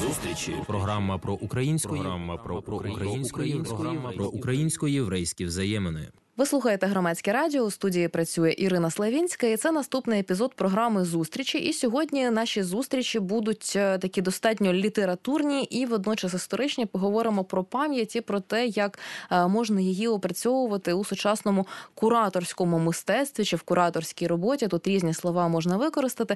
Зустрічі. Програма про українсько-єврейські взаємини. Ви слухаєте Громадське радіо, у студії працює Ірина Славінська, і це наступний епізод програми «Зустрічі». І сьогодні наші зустрічі будуть такі достатньо літературні і водночас історичні. Поговоримо про пам'ять і про те, як можна її опрацьовувати у сучасному кураторському мистецтві чи в кураторській роботі. Тут різні слова можна використати.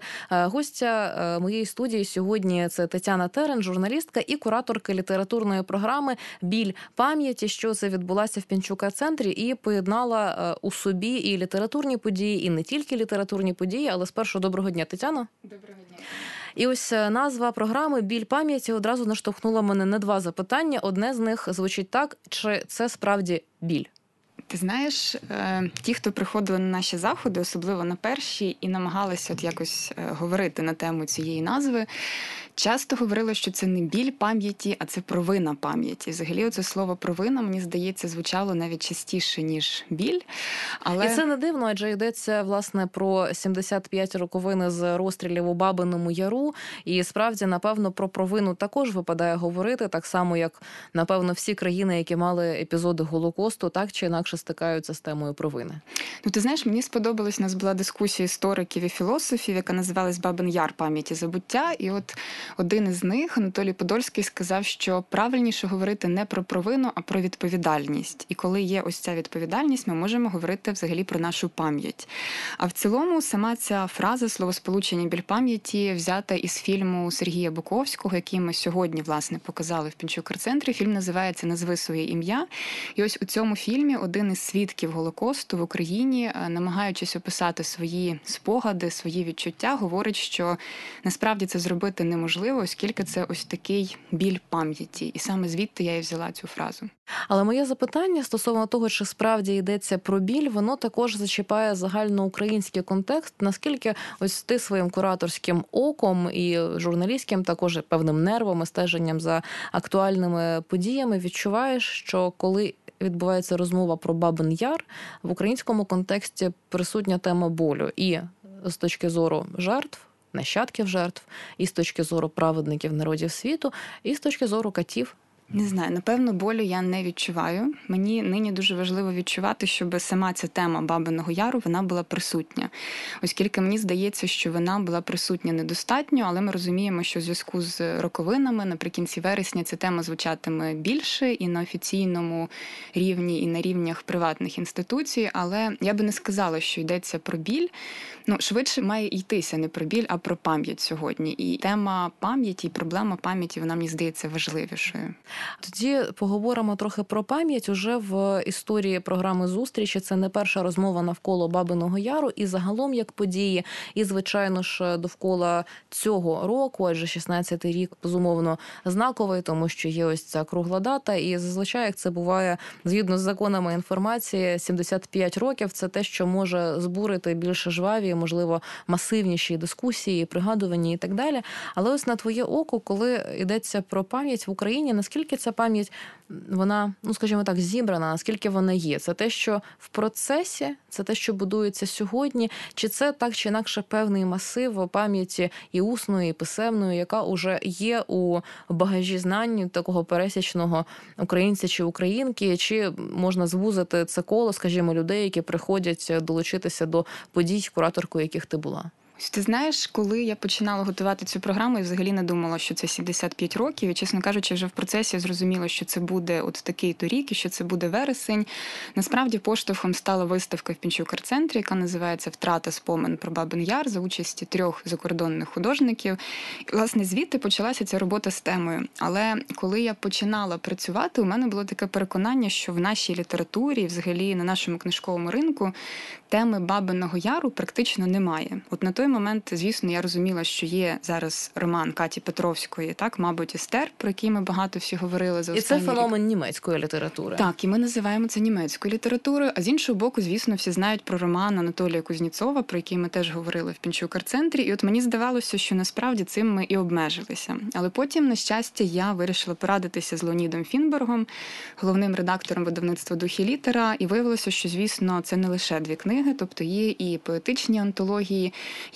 Гостя моєї студії сьогодні – це Тетяна Терен, журналістка і кураторка літературної програми «Біль пам'яті», що це відбулася в Пінчука-центрі і поєднала у собі і літературні події, і не тільки літературні події, але спершу доброго дня, Тетяно. Доброго дня. І ось назва програми «Біль пам'яті» одразу наштовхнула мене на два запитання. Одне з них звучить так: чи це справді біль? Ти знаєш, ті, хто приходили на наші заходи, особливо на перші, і намагалися якось говорити на тему цієї назви, часто говорили, що це не біль пам'яті, а це провина пам'яті. Взагалі, оце слово «провина», мені здається, звучало навіть частіше, ніж біль. Але... І це не дивно, адже йдеться, власне, про 75 роковини з розстрілів у Бабиному Яру. І справді, напевно, про провину також випадає говорити, так само, як, напевно, всі країни, які мали епізоди Голокосту, так чи інакше стикаються з темою провини. Ну, ти знаєш, мені сподобалось, у нас була дискусія істориків і філософів, яка називалась «Бабин Яр. Пам'ять і забуття». І от один із них, Анатолій Подольський, сказав, що правильніше говорити не про провину, а про відповідальність. І коли є ось ця відповідальність, ми можемо говорити взагалі про нашу пам'ять. А в цілому сама ця фраза, словосполучення «біль пам'яті» взята із фільму Сергія Буковського, який ми сьогодні, власне, показали в Пінчук-центрі. Фільм називається «Назви своє ім'я». І ось у цьому фільмі один із свідків Голокосту в Україні, намагаючись описати свої спогади, свої відчуття, говорить, що насправді це зробити неможливо, оскільки це ось такий біль пам'яті. І саме звідти я і взяла цю фразу. Але моє запитання стосовно того, чи справді йдеться про біль, воно також зачіпає загальноукраїнський контекст. Наскільки ось ти своїм кураторським оком і журналістським також певним нервом і стеженням за актуальними подіями відчуваєш, що коли відбувається розмова про Бабин Яр, в українському контексті присутня тема болю і з точки зору жертв, нащадків жертв, і з точки зору праведників народів світу, і з точки зору катів? Не знаю, напевно, болю я не відчуваю. Мені нині дуже важливо відчувати, щоб сама ця тема Бабиного Яру, вона була присутня. Оскільки мені здається, що вона була присутня недостатньо, але ми розуміємо, що в зв'язку з роковинами наприкінці вересня ця тема звучатиме більше і на офіційному рівні, і на рівнях приватних інституцій, але я би не сказала, що йдеться про біль. Ну, швидше має йтися не про біль, а про пам'ять сьогодні. І тема пам'яті, і проблема пам'яті, вона, мені здається, важливішою. Тоді поговоримо трохи про пам'ять. Уже в історії програми «Зустрічі» це не перша розмова навколо Бабиного Яру і загалом як події, і, звичайно ж, довкола цього року, адже 16-й рік, безумовно, знаковий, тому що є ось ця кругла дата, і зазвичай, як це буває, згідно з законами інформації, 75 років – це те, що може збурити більш жваві, можливо, масивніші дискусії, пригадування і так далі. Але ось на твоє око, коли йдеться про пам'ять в Україні, наскільки ця пам'ять, вона, ну, скажімо так, зібрана, наскільки вона є? Це те, що в процесі, це те, що будується сьогодні, чи це так чи інакше певний масив пам'яті і усної, і писемної, яка уже є у багажі знань такого пересічного українця чи українки, чи можна звузити це коло, скажімо, людей, які приходять долучитися до подій, кураторкою яких ти була? Ти знаєш, коли я починала готувати цю програму, я взагалі не думала, що це 75 років. І, чесно кажучи, вже в процесі зрозуміла, що це буде от такий-то рік і що це буде вересень. Насправді поштовхом стала виставка в Пінчук-центрі, яка називається «Втрата спомин про Бабин Яр» за участі 3 закордонних художників. І, власне, звідти почалася ця робота з темою. Але коли я починала працювати, у мене було таке переконання, що в нашій літературі, взагалі на нашому книжковому ринку, теми Бабиного Яру практично немає. От на той момент, звісно, я розуміла, що є зараз роман Каті Петровської, так, мабуть, «Естер», про який ми багато всі говорили за останній рік. І це феномен німецької літератури. Так, і ми називаємо це німецькою літературою. А з іншого боку, звісно, всі знають про роман Анатолія Кузнєцова, про який ми теж говорили в Пінчук-центрі. І от мені здавалося, що насправді цим ми і обмежилися. Але потім, на щастя, я вирішила порадитися з Леонідом Фінбергом, головним редактором видавництва «Дух і літера», і виявилося, що, звісно, це не лише 2 книги, тобто є і поетичні антології, є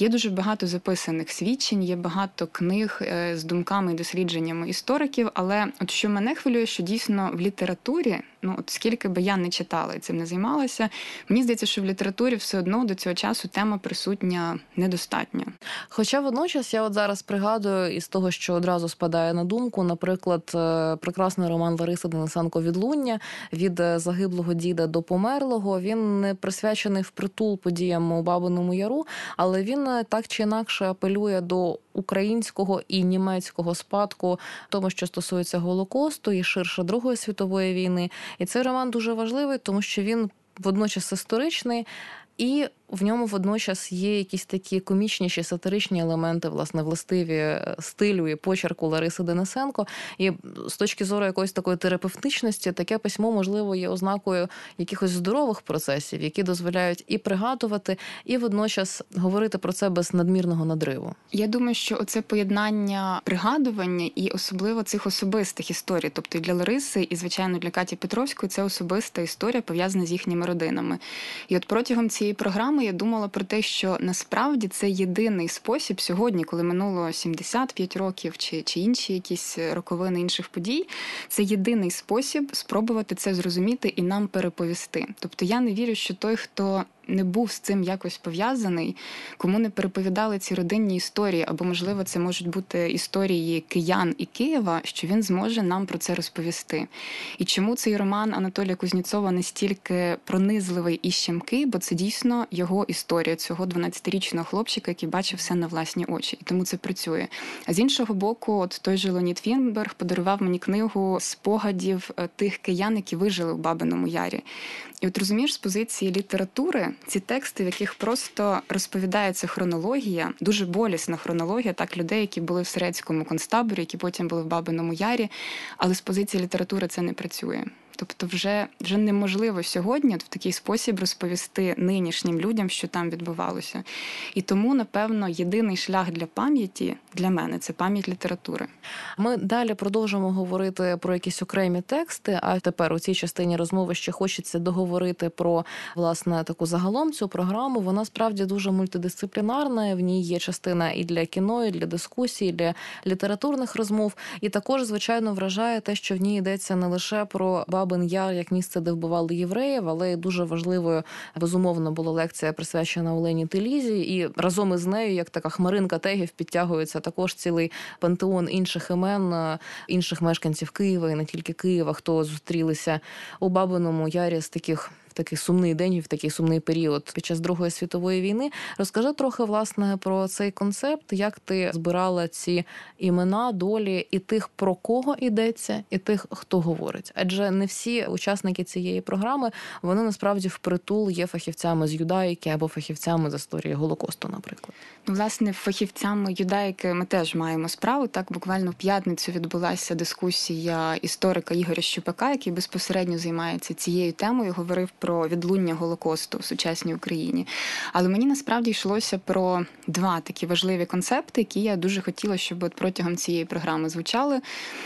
Є дуже багато записаних свідчень, є багато книг з думками і дослідженнями істориків, але от що мене хвилює, що дійсно в літературі, от скільки би я не читала і цим не займалася, мені здається, що в літературі все одно до цього часу тема присутня недостатньо. Хоча водночас я от зараз пригадую із того, що одразу спадає на думку, наприклад, прекрасний роман Лариси Денисенко «Відлуння» від загиблого діда до померлого. Він не присвячений впритул подіям у Бабиному Яру, але він так чи інакше апелює до українського і німецького спадку, тому що стосується Голокосту і ширше Другої світової війни. І цей роман дуже важливий, тому що він водночас історичний, і в ньому водночас є якісь такі комічніші, сатиричні елементи, власне, властиві стилю і почерку Лариси Денисенко. І з точки зору якоїсь такої терапевтичності, таке письмо, можливо, є ознакою якихось здорових процесів, які дозволяють і пригадувати, і водночас говорити про це без надмірного надриву. Я думаю, що оце поєднання пригадування і особливо цих особистих історій, тобто і для Лариси, і, звичайно, для Каті Петровської, це особиста історія, пов'язана з їхніми родинами. І от протягом цієї програми я думала про те, що насправді це єдиний спосіб сьогодні, коли минуло 75 років чи інші якісь роковини інших подій, це єдиний спосіб спробувати це зрозуміти і нам переповісти. Тобто я не вірю, що той, хто не був з цим якось пов'язаний, кому не переповідали ці родинні історії, або, можливо, це можуть бути історії киян і Києва, що він зможе нам про це розповісти. І чому цей роман Анатолія Кузнєцова настільки пронизливий і щемкий, бо це дійсно його історія, цього 12-річного хлопчика, який бачив все на власні очі. І тому це працює. А з іншого боку, от той же Леонід Фінберг подарував мені книгу спогадів тих киян, які вижили в Бабиному Ярі. І от розумієш, з позиції літератури ці тексти, в яких просто розповідається хронологія, дуже болісна хронологія, так, людей, які були в Сирецькому концтаборі, які потім були в Бабиному Ярі, але з позиції літератури це не працює. Тобто вже неможливо сьогодні в такий спосіб розповісти нинішнім людям, що там відбувалося. І тому, напевно, єдиний шлях для пам'яті для мене – це пам'ять літератури. Ми далі продовжимо говорити про якісь окремі тексти, а тепер у цій частині розмови ще хочеться договорити про, власне, таку загалом цю програму. Вона справді дуже мультидисциплінарна, в ній є частина і для кіно, і для дискусій, і для літературних розмов. І також, звичайно, вражає те, що в ній йдеться не лише про Бабин Яр як місце, де вбивали євреїв, але й дуже важливою, безумовно, була лекція, присвячена Олені Телізі, і разом із нею, як така хмаринка тегів, підтягується також цілий пантеон інших імен, інших мешканців Києва, і не тільки Києва, хто зустрілися у Бабиному Ярі з такий сумний день і в такий сумний період під час Другої світової війни. Розкажи трохи, власне, про цей концепт, як ти збирала ці імена, долі і тих, про кого йдеться, і тих, хто говорить. Адже не всі учасники цієї програми, вони насправді впритул є фахівцями з юдаїки або фахівцями з історії Голокосту, наприклад. Власне, фахівцями юдаїки ми теж маємо справу. Так, буквально в п'ятницю відбулася дискусія історика Ігоря Щупака, який безпосередньо займається цією темою, говорив про відлуння Голокосту в сучасній Україні. Але мені насправді йшлося про два такі важливі концепти, які я дуже хотіла, щоб от протягом цієї програми звучали.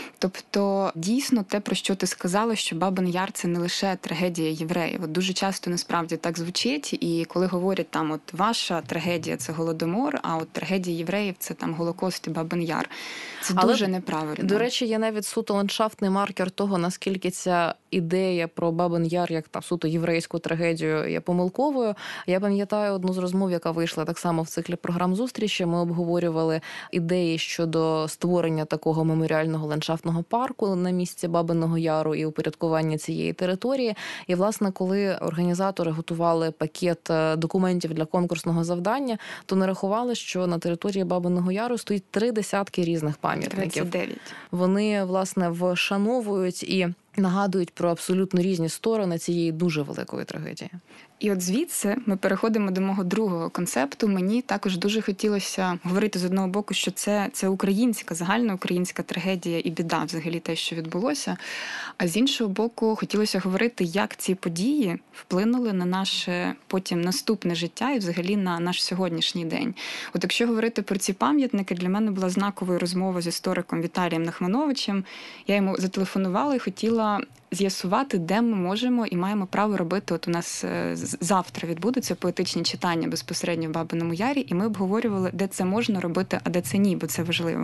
Тобто, дійсно, те, про що ти сказала, що Бабин Яр – це не лише трагедія євреїв. От дуже часто насправді так звучить, і коли говорять там, от ваша трагедія – це Голодомор, а от трагедія євреїв – це там Голокост і Бабин Яр. Це дуже неправильно. До речі, є навіть суто ландшафтний маркер того, наскільки ця ідея про Бабин Яр, як там суто єврейську трагедію, є помилковою. Я пам'ятаю одну з розмов, яка вийшла так само в циклі програм зустрічі. Ми обговорювали ідеї щодо створення такого меморіального ландшафтного парку на місці Бабиного Яру і упорядкування цієї території. І, власне, коли організатори готували пакет документів для конкурсного завдання, то нарахували, що на території Бабиного Яру стоїть 30 різних пам'ятників. 29. Вони, власне, вшановують і нагадують про абсолютно різні сторони цієї дуже великої трагедії. І от звідси ми переходимо до мого другого концепту. Мені також дуже хотілося говорити з одного боку, що це українська, загальноукраїнська трагедія і біда, взагалі те, що відбулося. А з іншого боку, хотілося говорити, як ці події вплинули на наше потім наступне життя і взагалі на наш сьогоднішній день. От якщо говорити про ці пам'ятники, для мене була знаковою розмова з істориком Віталієм Нахмановичем. Я йому зателефонувала і хотіла з'ясувати, де ми можемо і маємо право робити. От у нас завтра відбудуться поетичні читання безпосередньо в Бабиному Ярі, і ми обговорювали, де це можна робити, а де це ні, бо це важливо.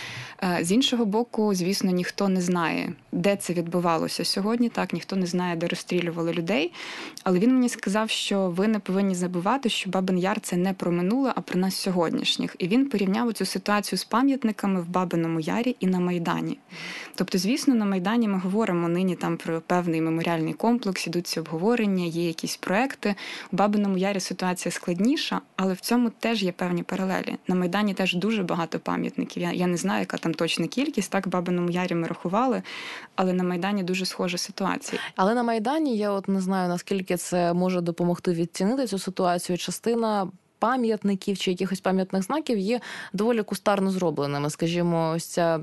З іншого боку, звісно, ніхто не знає, де це відбувалося сьогодні. Так, ніхто не знає, де розстрілювали людей. Але він мені сказав, що ви не повинні забувати, що Бабин Яр – це не про минуле, а про нас сьогоднішніх. І він порівняв цю ситуацію з пам'ятниками в Бабиному Ярі і на Майдані. Тобто, звісно, на Майдані ми говоримо нині там про певний меморіальний комплекс, ідуть ці обговорення, є якісь проекти. У Бабиному Ярі ситуація складніша, але в цьому теж є певні паралелі. На Майдані теж дуже багато пам'ятників. Я не знаю, яка там точна кількість, так, в Бабиному Ярі ми рахували, але на Майдані дуже схожа ситуація. Але на Майдані я от не знаю, наскільки це може допомогти відцінити цю ситуацію. Частина пам'ятників чи якихось пам'ятних знаків є доволі кустарно зробленими. Скажімо, ось ця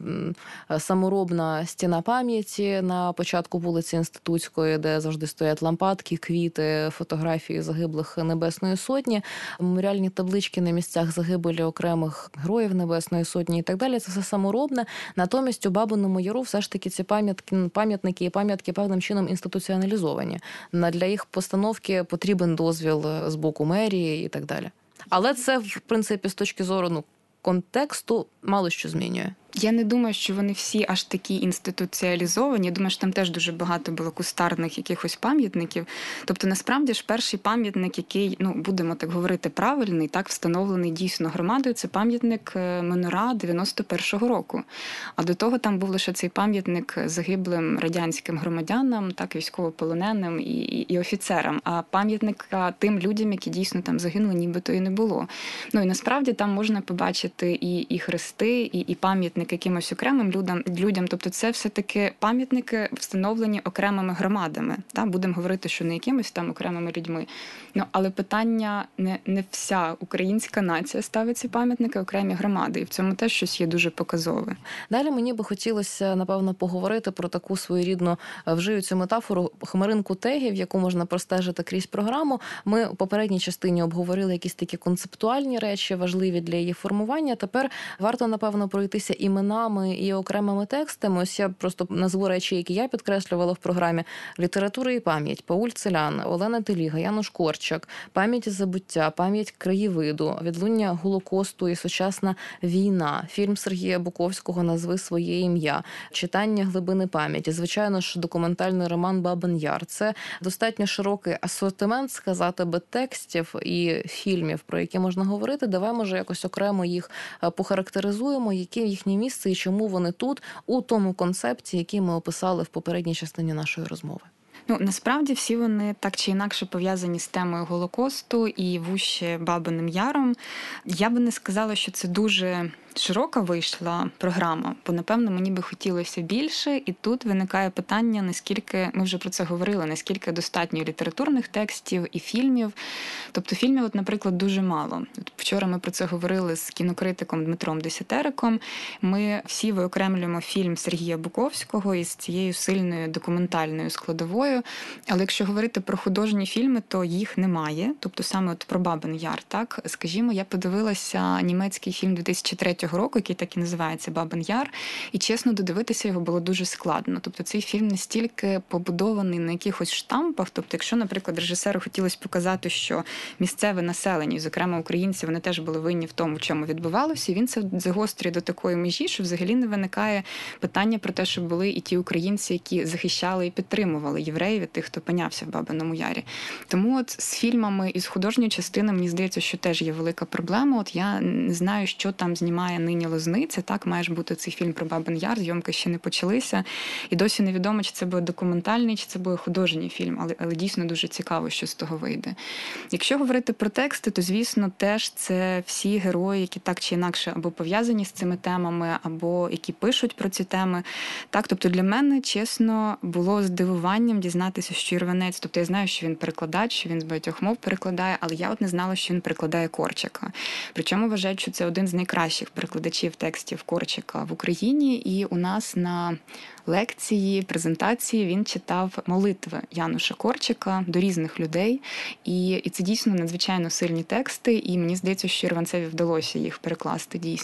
саморобна стіна пам'яті на початку вулиці Інститутської, де завжди стоять лампадки, квіти, фотографії загиблих Небесної Сотні, меморіальні таблички на місцях загибелі окремих героїв Небесної Сотні і так далі. Це все саморобне. Натомість у Бабиному Яру все ж таки ці пам'ятники і пам'ятки певним чином інституціоналізовані. Для їх постановки потрібен дозвіл з боку мерії і так далі. Але це, в принципі, з точки зору контексту мало що змінює. Я не думаю, що вони всі аж такі інституціалізовані. Я думаю, що там теж дуже багато було кустарних якихось пам'ятників. Тобто, насправді ж, перший пам'ятник, який, будемо так говорити, правильний, так, встановлений дійсно громадою, це пам'ятник Менора 91-го року. А до того там був лише цей пам'ятник загиблим радянським громадянам, так, військовополоненим і офіцерам. А пам'ятника тим людям, які дійсно там загинули, нібито і не було. І насправді там можна побачити і хрести, і пам'ятник якимось окремим людям. Тобто це все-таки пам'ятники встановлені окремими громадами. Так? Будемо говорити, що не якимось там окремими людьми. Але питання не вся українська нація ставить ці пам'ятники, окремі громади. І в цьому теж щось є дуже показове. Далі мені би хотілося, напевно, поговорити про таку своєрідну, вжию цю метафору, хмаринку тегів, яку можна простежити крізь програму. Ми у попередній частині обговорили якісь такі концептуальні речі, важливі для її формування. Тепер варто, напевно, пройтися іменами і окремими текстами. Ось я просто назву речі, які я підкреслювала в програмі. Література і пам'ять, Пауль Целян, Олена Теліга, Януш Корчак, пам'ять і забуття, пам'ять краєвиду, відлуння Голокосту і сучасна війна, фільм Сергія Буковського «Назви своє ім'я», читання глибини пам'яті, звичайно ж, документальний роман «Бабин Яр». Це достатньо широкий асортимент, сказати би, текстів і фільмів, про які можна говорити. Давай, може, якось окремо їх похарактеризуємо, які їхнє місце і чому вони тут, у тому концепті, який ми описали в попередній частині нашої розмови. Насправді всі вони так чи інакше пов'язані з темою Голокосту і вуще Бабиним Яром. Я би не сказала, що це дуже широка вийшла програма, бо, напевно, мені би хотілося більше. І тут виникає питання, наскільки, ми вже про це говорили, наскільки достатньо літературних текстів і фільмів. Тобто фільмів, наприклад, дуже мало. Вчора ми про це говорили з кінокритиком Дмитром Десятериком. Ми всі виокремлюємо фільм Сергія Буковського із цією сильною документальною складовою. Але якщо говорити про художні фільми, то їх немає. Тобто саме про Бабин Яр, так? Скажімо, я подивилася німецький фільм 2003 року, який так і називається «Бабин Яр», і, чесно, додивитися його було дуже складно. Тобто цей фільм настільки побудований на якихось штампах, тобто якщо, наприклад, режисеру хотілося показати, що місцеве населення, зокрема українці, вони теж були винні в тому, в чому відбувалося, і він це загострює до такої межі, що взагалі не виникає питання про те, що були і ті українці, які захищали і підтримували євреїв, і тих, хто опинявся в Бабиному Ярі. Тому от з фільмами і з художньої частини, мені здається, що теж є велика проблема. От я не знаю, що там знімає нині Лозниця, так, має ж бути цей фільм про Бабин Яр, зйомки ще не почалися, і досі невідомо, чи це буде документальний, чи це буде художній фільм, але дійсно дуже цікаво, що з того вийде. Якщо говорити про тексти, то, звісно, теж це всі герої, які так чи інакше або пов'язані з цими темами, або які пишуть про ці теми. Так, тобто для мене, чесно, було здивуванням дізнатися, що Ірванець, тобто я знаю, що він перекладач, що він з багатьох мов перекладає, але я от не знала, що він перекладає Корчака. Причому вважають, що це один з найкращих перекладачів текстів Корчака в Україні, і у нас на лекції, презентації він читав молитви Януша Корчака до різних людей, і це дійсно надзвичайно сильні тексти, і мені здається, що Ірванцеві вдалося їх перекласти дійсно.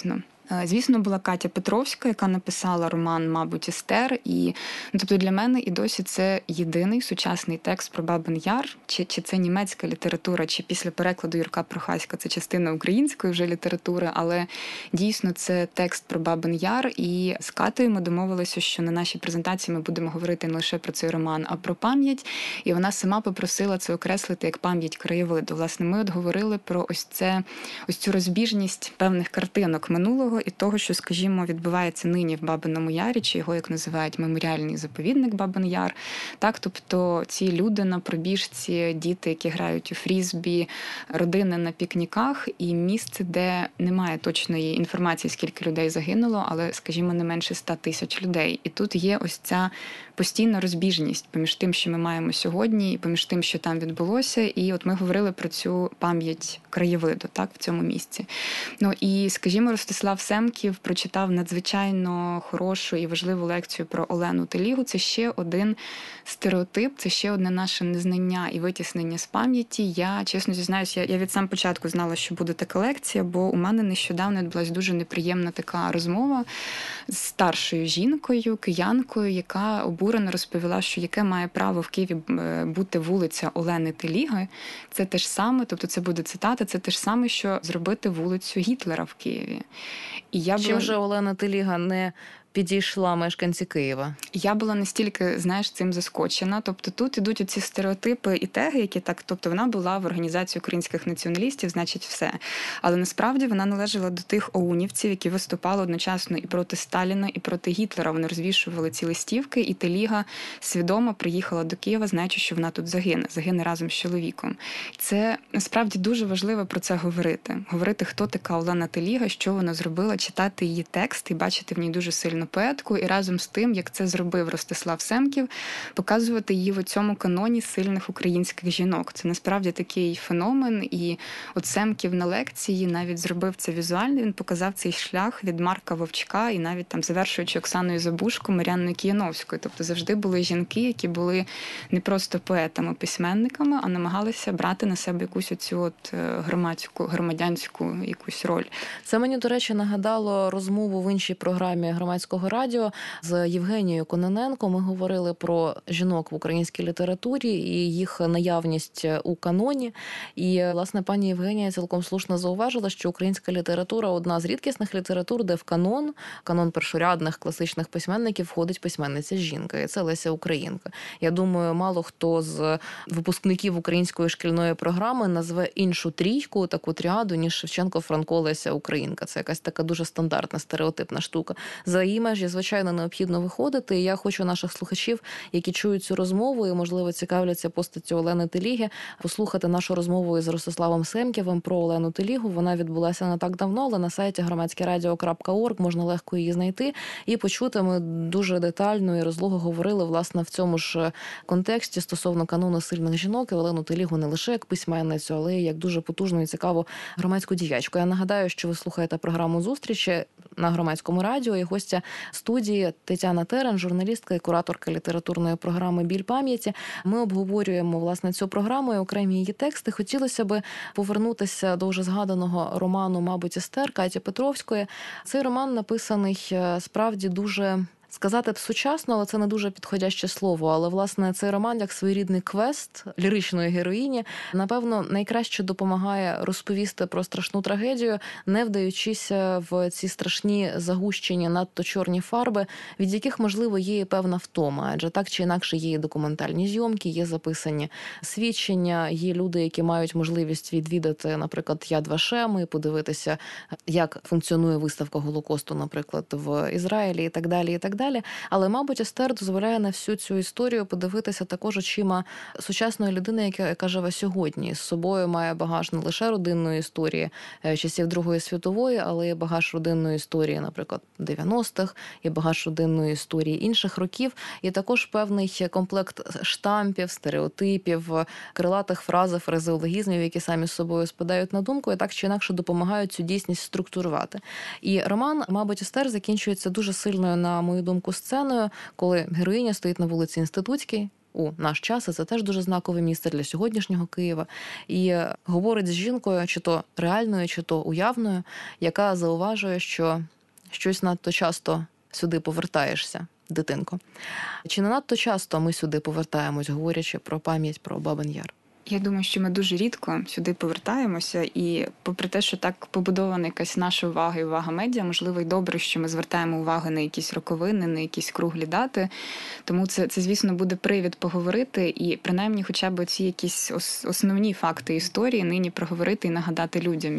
Звісно, була Катя Петровська, яка написала роман «Мабуть, Естер». І, тобто для мене і досі це єдиний сучасний текст про Бабин Яр. Чи це німецька література, чи після перекладу Юрка Прохаська це частина української вже літератури, але дійсно це текст про Бабин Яр. І з Катею ми домовилися, що на нашій презентації ми будемо говорити не лише про цей роман, а про пам'ять. І вона сама попросила це окреслити як пам'ять краєвиду. Власне, ми от говорили про ось цю розбіжність певних картинок минулого і того, що, скажімо, відбувається нині в Бабиному Ярі, чи його, як називають, меморіальний заповідник Бабин Яр. Так, тобто ці люди на пробіжці, діти, які грають у фрізбі, родини на пікніках і місце, де немає точної інформації, скільки людей загинуло, але, скажімо, не менше 100 тисяч людей. І тут є ось ця постійна розбіжність поміж тим, що ми маємо сьогодні, і поміж тим, що там відбулося. І от ми говорили про цю пам'ять краєвиду, так, в цьому місці. Ну і, скажімо, Ростислав Семків прочитав надзвичайно хорошу і важливу лекцію про Олену Телігу. Це ще один стереотип, це ще одне наше незнання і витіснення з пам'яті. Я, чесно зізнаюся, я від самого початку знала, що буде така лекція, бо у мене нещодавно відбулася дуже неприємна така розмова з старшою жінкою, киянкою, яка обурено розповіла, що яке має право в Києві бути вулиця Олени Теліги. Це те ж саме, тобто це буде цитата, це те ж саме, що зробити вулицю Гітлера в Києві. І Чим же Олена Теліга не підійшла мешканці Києва? Я була настільки, цим заскочена. Тобто тут ідуть оці стереотипи і теги, які так, тобто вона була в організації українських націоналістів, значить все. Але насправді вона належала до тих оунівців, які виступали одночасно і проти Сталіна, і проти Гітлера. Вони розвішували ці листівки, і Теліга свідомо приїхала до Києва, знаючи, що вона тут загине разом з чоловіком. Це насправді дуже важливо про це говорити. Говорити, хто така Олена Теліга, що вона зробила, читати її текст і бачити в ній дуже сильно поетку, і разом з тим, як це зробив Ростислав Семків, показувати її в цьому каноні сильних українських жінок. Це насправді такий феномен, і от Семків на лекції навіть зробив це візуально, він показав цей шлях від Марка Вовчка і навіть там завершуючи Оксаною Забушко, Мар'яною Кіяновською. Тобто завжди були жінки, які були не просто поетами-письменниками, а намагалися брати на себе якусь оцю громадянську якусь роль. Це мені, до речі, нагадало розмову в іншій програмі Громадського радіо з Євгенією Кононенко. Ми говорили про жінок в українській літературі і їх наявність у каноні. І, власне, пані Євгенія цілком слушно зауважила, що українська література – одна з рідкісних літератур, де в канон першорядних класичних письменників входить письменниця жінка. І це Леся Українка. Я думаю, мало хто з випускників української шкільної програми назве іншу трійку, таку тріаду, ніж Шевченко, Франко, Леся Українка. Це якась така дуже стандартна, стереотипна штука. За її межі, звичайно, необхідно виходити. І я хочу наших слухачів, які чують цю розмову і, можливо, цікавляться постаттю Олени Теліги, послухати нашу розмову із Ростиславом Семківим про Олену Телігу. Вона відбулася не так давно, але на сайті громадськерадіо.орг можна легко її знайти і почути. Ми дуже детально і розлого говорили, власне, в цьому ж контексті стосовно канону сильних жінок і Олену Телігу не лише як письменницю, але й як дуже потужну і цікаву громадську діячку. Я нагадаю, що ви слухаєте програму «Зустрічі» на Громадському радіо, і гостя студії Тетяна Терен, журналістка і кураторка літературної програми «Біль пам'яті». Ми обговорюємо, власне, цю програму і окремі її тексти. Хотілося би повернутися до вже згаданого роману «Мабуть, Естер» Каті Петровської. Цей роман написаний справді дуже... Сказати б сучасно, але це не дуже підходяще слово. Але, власне, цей роман, як своєрідний квест ліричної героїні, напевно, найкраще допомагає розповісти про страшну трагедію, не вдаючись в ці страшні загущені, надто чорні фарби, від яких, можливо, є і певна втома. Адже так чи інакше є документальні зйомки, є записані свідчення, є люди, які мають можливість відвідати, наприклад, Яд Вашем і подивитися, як функціонує виставка Голокосту, наприклад, в Ізраїлі і так далі, і так далі. Але, мабуть, Естер дозволяє на всю цю історію подивитися також очима сучасної людини, яка живе сьогодні. З собою має багаж не лише родинної історії часів Другої світової, але й багаж родинної історії, наприклад, 90-х, і багаж родинної історії інших років, і також певний комплект штампів, стереотипів, крилатих фраз, фразеологізмів, які самі з собою спадають на думку і так чи інакше допомагають цю дійсність структурувати. І роман, мабуть, Естер закінчується дуже сильною, на мою думку, сценою, коли героїня стоїть на вулиці Інститутській у наш час, і це теж дуже знакове місце для сьогоднішнього Києва, і говорить з жінкою, чи то реальною, чи то уявною, яка зауважує, що щось надто часто сюди повертаєшся, дитинко. Чи не надто часто ми сюди повертаємось, говорячи про пам'ять про Бабин Яр? Я думаю, що ми дуже рідко сюди повертаємося, і попри те, що так побудована якась наша увага і увага медіа, можливо, й добре, що ми звертаємо увагу на якісь роковини, на якісь круглі дати. Тому це звісно, буде привід поговорити і принаймні хоча б ці якісь основні факти історії нині проговорити і нагадати людям,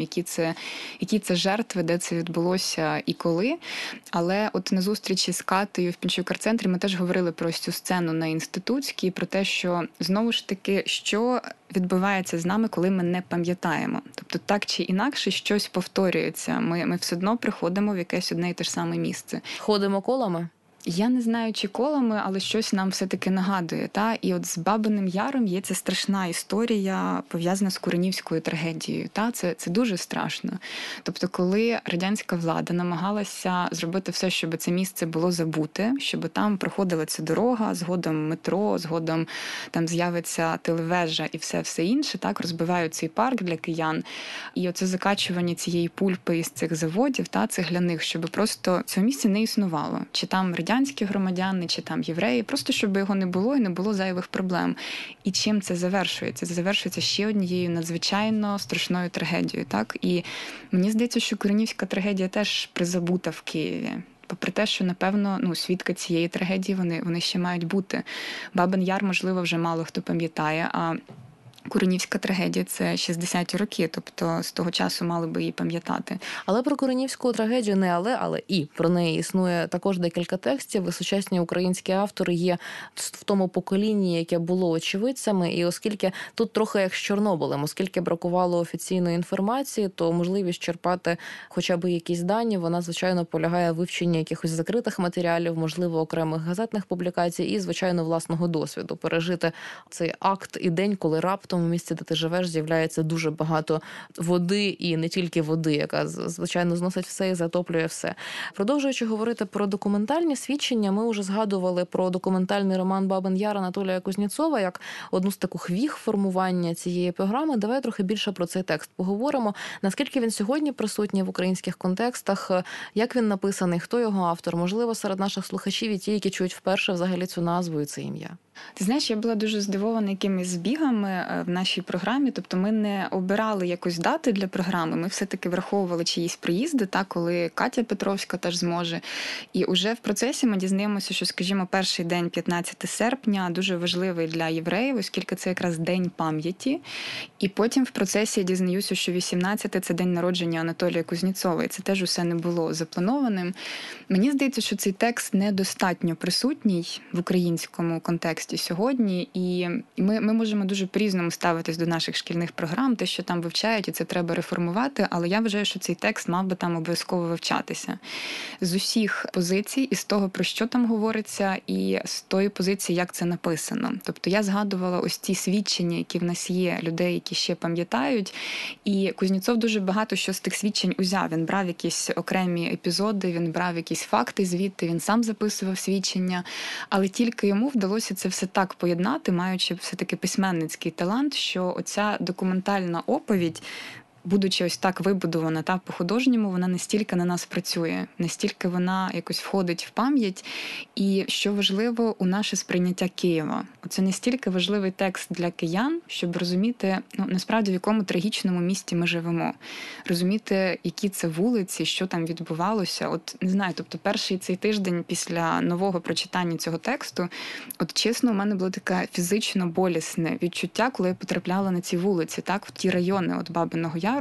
які це жертви, де це відбулося і коли. Але от на зустрічі з Катею в Пінчук-арт-центрі ми теж говорили про ось цю сцену на Інститутській, про те, що знову ж таки, що відбувається з нами, коли ми не пам'ятаємо. Тобто так чи інакше щось повторюється. Ми все одно приходимо в якесь одне і те ж саме місце. Ходимо колами? Я не знаю, чи колами, але щось нам все-таки нагадує. Та? І от з Бабиним Яром є ця страшна історія, пов'язана з Куренівською трагедією. Та? Це дуже страшно. Тобто, коли радянська влада намагалася зробити все, щоб це місце було забуте, щоб там проходила ця дорога, згодом метро, згодом там з'явиться телевежа і все інше, так, розбивають цей парк для киян. І оце закачування цієї пульпи із цих заводів, та, цегляних, щоб просто цього місця не існувало. Чи там радянські громадяни, чи там євреї, просто щоб його не було і не було зайвих проблем. І чим це завершується? Це завершується ще однією надзвичайно страшною трагедією. Так? І мені здається, що Куренівська трагедія теж призабута в Києві. Попри те, що, напевно, свідки цієї трагедії, вони ще мають бути. Бабин Яр, можливо, вже мало хто пам'ятає, а Куренівська трагедія – це 60-ті роки, тобто з того часу мали би її пам'ятати. Але про Куренівську трагедію не але і про неї існує також декілька текстів. Сучасні українські автори є в тому поколінні, яке було очевидцями. І оскільки тут трохи як з Чорнобилем, оскільки бракувало офіційної інформації, то можливість черпати хоча б якісь дані, вона, звичайно, полягає в вивченні якихось закритих матеріалів, можливо, окремих газетних публікацій і, звичайно, власного досвіду. Пережити цей акт і день, коли раптом у місці, де ти живеш, з'являється дуже багато води, і не тільки води, яка, звичайно, зносить все і затоплює все. Продовжуючи говорити про документальні свідчення, ми вже згадували про документальний роман «Бабин Яр» Анатолія Кузнєцова як одну з таких віг формування цієї програми. Давай трохи більше про цей текст поговоримо. Наскільки він сьогодні присутній в українських контекстах, як він написаний, хто його автор? Можливо, серед наших слухачів і ті, які чують вперше взагалі цю назву і це ім'я. Ти знаєш, я була дуже здивована якимись збігами в нашій програмі. Тобто ми не обирали якось дати для програми, ми все-таки враховували чиїсь приїзди, коли Катя Петровська теж зможе. І уже в процесі ми дізнаємося, що, скажімо, перший день, 15 серпня, дуже важливий для євреїв, оскільки це якраз День пам'яті. І потім в процесі я дізнаюся, що 18 – це день народження Анатолія Кузнєцова, і це теж усе не було запланованим. Мені здається, що цей текст недостатньо присутній в українському контексті сьогодні, і ми можемо дуже по-різному ставитись до наших шкільних програм, те, що там вивчають, і це треба реформувати, але я вважаю, що цей текст мав би там обов'язково вивчатися. З усіх позицій, із того, про що там говориться, і з тої позиції, як це написано. Тобто я згадувала ось ці свідчення, які в нас є, людей, які ще пам'ятають, і Кузнєцов дуже багато що з тих свідчень узяв. Він брав якісь окремі епізоди, він брав якісь факти звідти, він сам записував свідчення, але тільки йому вдалося це все так поєднати, маючи все-таки письменницький талант, що оця документальна оповідь, будучи ось так вибудована по-художньому, вона настільки на нас працює, настільки вона якось входить в пам'ять. І, що важливо, у наше сприйняття Києва. Оце настільки важливий текст для киян, щоб розуміти, насправді, в якому трагічному місті ми живемо. Розуміти, які це вулиці, що там відбувалося. От, не знаю, тобто перший цей тиждень після нового прочитання цього тексту, от чесно, у мене було таке фізично болісне відчуття, коли я потрапляла на ці вулиці, в ті райони от Бабиного Яру.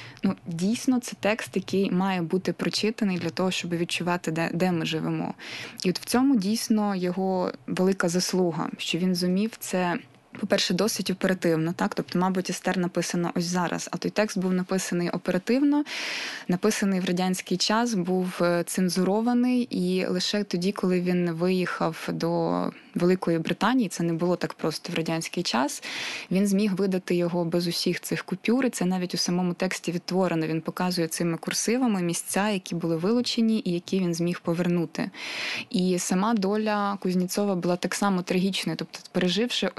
Дійсно, це текст, який має бути прочитаний для того, щоб відчувати, де ми живемо. І от в цьому дійсно його велика заслуга, що він зумів це, по-перше, досить оперативно, тобто, мабуть, Естер написано ось зараз, а той текст був написаний оперативно, написаний в радянський час, був цензурований, і лише тоді, коли він виїхав до Великої Британії, це не було так просто в радянський час, він зміг видати його без усіх цих купюр, і це навіть у самому тексті відтворено. Він показує цими курсивами місця, які були вилучені і які він зміг повернути. І сама доля Кузнєцова була так само трагічною, тобто, переживши ось це,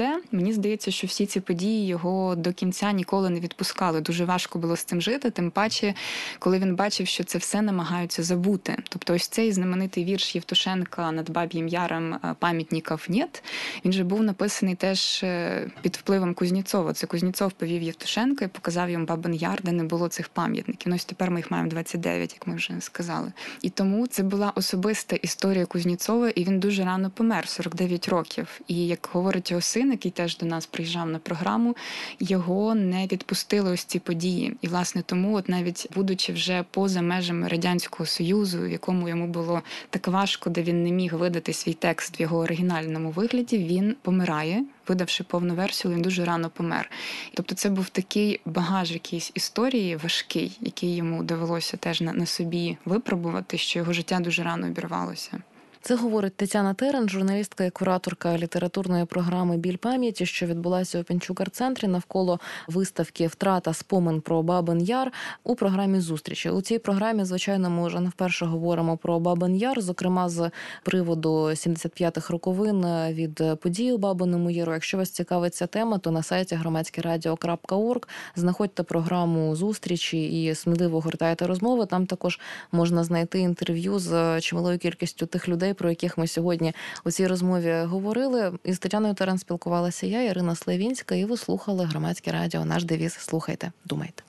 Але мені здається, що всі ці події його до кінця ніколи не відпускали. Дуже важко було з цим жити, тим паче, коли він бачив, що це все намагаються забути. Тобто ось цей знаменитий вірш Євтушенка «Над Баб'їм Яром пам'ятників нет», він же був написаний теж під впливом Кузнєцова. Це Кузнєцов повів Євтушенка і показав йому Бабин Яр, де не було цих пам'ятників. Ну, ось тепер ми їх маємо 29, як ми вже сказали. І тому це була особиста історія Кузнєцова, і він дуже рано помер, 49 років. І як говорить його син, який теж до нас приїжджав на програму, його не відпустили ось ці події. І, власне, тому, от навіть будучи вже поза межами Радянського Союзу, в якому йому було так важко, де він не міг видати свій текст в його оригінальному вигляді, він помирає. Видавши повну версію, він дуже рано помер. Тобто це був такий багаж якийсь історії важкий, який йому довелося теж на собі випробувати, що його життя дуже рано обірвалося. Це говорить Тетяна Терен, журналістка і кураторка літературної програми «Біль пам'яті», що відбулася у Пінчук-арт-центрі навколо виставки «Втрата. Спомин про Бабин Яр» у програмі «Зустрічі». У цій програмі, звичайно, ми вже не вперше говоримо про Бабин Яр, зокрема з приводу 75-х роковин від подій у Бабиному Яру. Якщо вас цікавить ця тема, то на сайті громадськерадіо.орг знаходьте програму «Зустрічі» і сміливо гортайте розмови. Там також можна знайти інтерв'ю з чималою кількістю тих людей, про яких ми сьогодні у цій розмові говорили. Із Тетяною Терен спілкувалася я, Ірина Славінська, і ви слухали Громадське радіо. Наш девіз «Слухайте, думайте».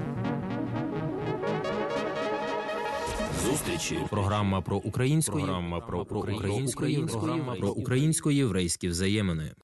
Зустрічі. Програма про українсько-єврейські взаємини.